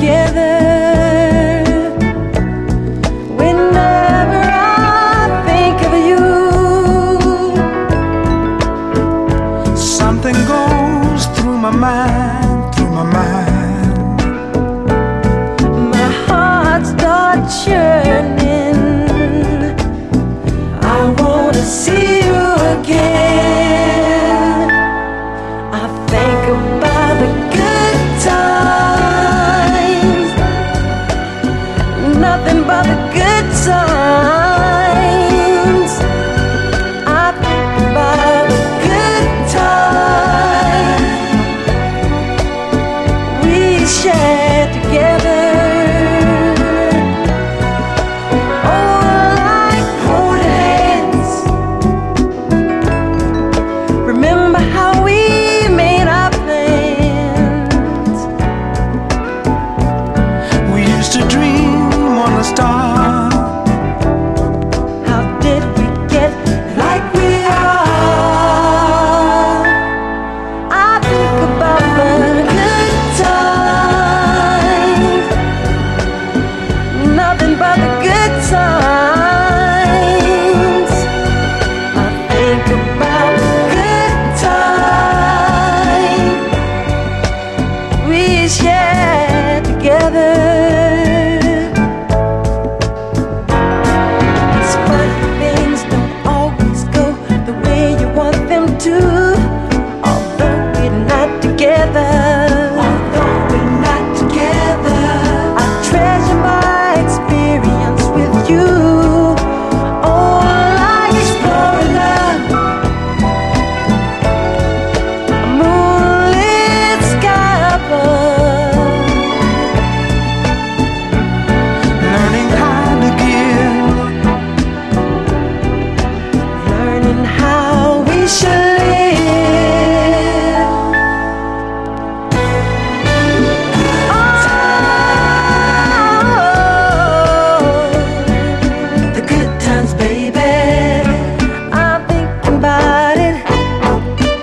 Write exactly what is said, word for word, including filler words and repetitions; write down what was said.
together. Whenever I think of you, something goes through my mind, through my mind. My heart starts churning. I wanna see you again. I think about the good times, nothing but the good times. I think about the good times we shared together. To dream on a star. How did we get like we are? I think about the good times, nothing but the good times. I think about the good times we shared together.